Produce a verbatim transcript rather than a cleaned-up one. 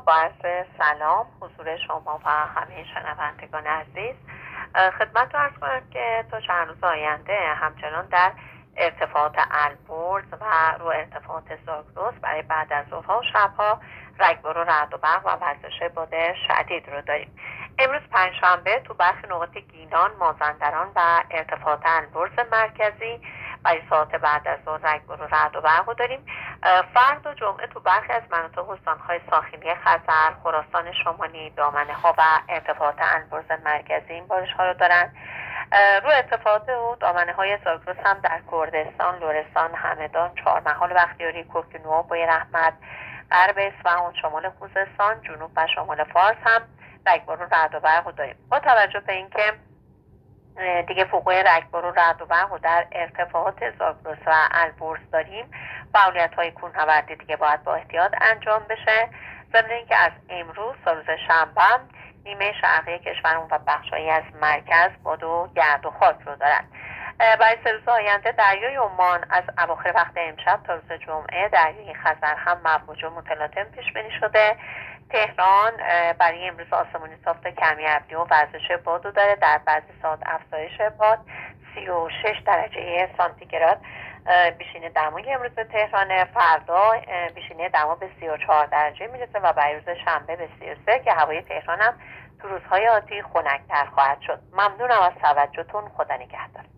با عرض سلام حضور شما و همه شنوندگان عزیز. خدمت رو عرض کنم که تا چند روز آینده همچنان در ارتفاعات البرز و رو ارتفاعات زاگرس برای بعد از ظهرها و شبها رگبار و رعد و برق و وزش باد شدید رو داریم. امروز پنجشنبه تو برخی نقاط گیلان، مازندران و ارتفاعات البرز مرکزی برای ساعت بعد از ظهر رگبار و رعد و برق رو داریم. فردا جمعه تو برخی از مناطق استان‌های ساحلی خزر، خراسان شمالی، دامنه ها و ارتفاعات البرز مرکزی این بارش ها رو دارن. رو ارتفاعات و دامنه های زاگرس هم در کردستان، لرستان، همدان، چهارمحال، بختیاری، کوکنو، بوی رحمت، غرب اصفهان، شمال خوزستان، جنوب و شمال فارس هم رگبار و رعد و برق رو داریم. با توجه به اینکه دیگه فوقای رگبار و رعد و برق رو در ارتفاعات زاگرس و البرز داریم، فعالیت های کوهنوردی دیگه باید با احتیاط انجام بشه. ضمن اینکه از امروز تا روز شنبه نیمه شرقی کشورمون و بخشایی از مرکز باد و گرد و خاک رو دارن. برای سه روز آینده دریای عمان از اواخر وقت امشب تا روز جمعه دریای خزر هم موج و متلاطم پیش بینی شده. تهران برای امروز آسمونی صاف کمی ابری و وزش باد رو داره، در بعضی ساعت افزایش باد سی و شش درجه سانتیگراد بیشینه دمای امروز به تهران. فردا بیشینه دما به سی و چهار درجه میرسه و برای روز شنبه به سی و سه که هوای تهران هم تو روزهای آتی خنک‌تر خواهد شد. ممنونم از توجهتون. خدا نگهدار.